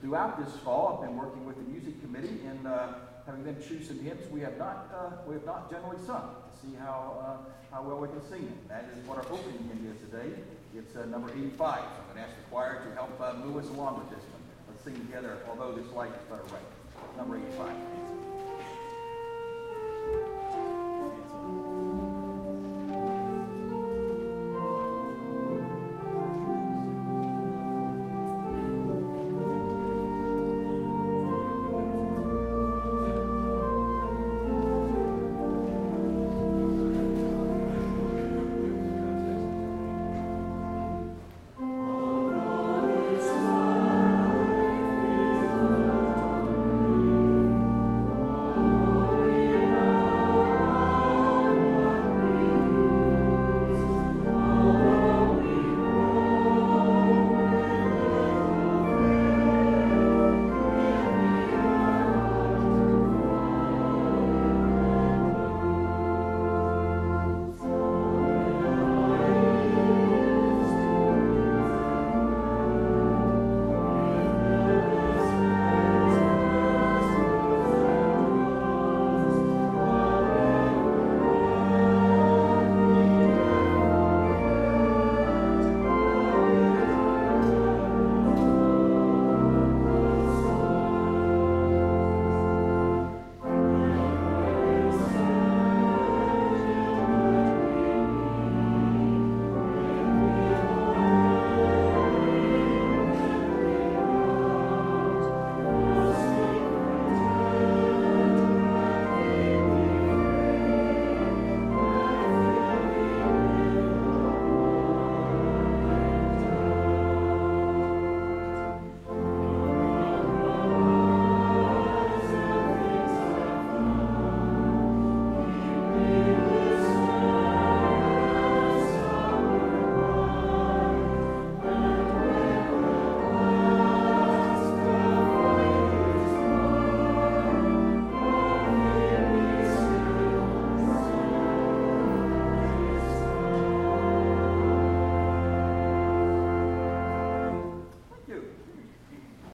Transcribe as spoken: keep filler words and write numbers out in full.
throughout this fall, I've been working with the music committee in uh, having them choose some hymns we have not uh, we have not generally sung to see how uh, how well we can sing them. That is what our opening hymn is today. It's uh, number eighty-five. So I'm going to ask the choir to help uh, move us along with this one. Let's sing together. Although this light is better right. Number eighty-five.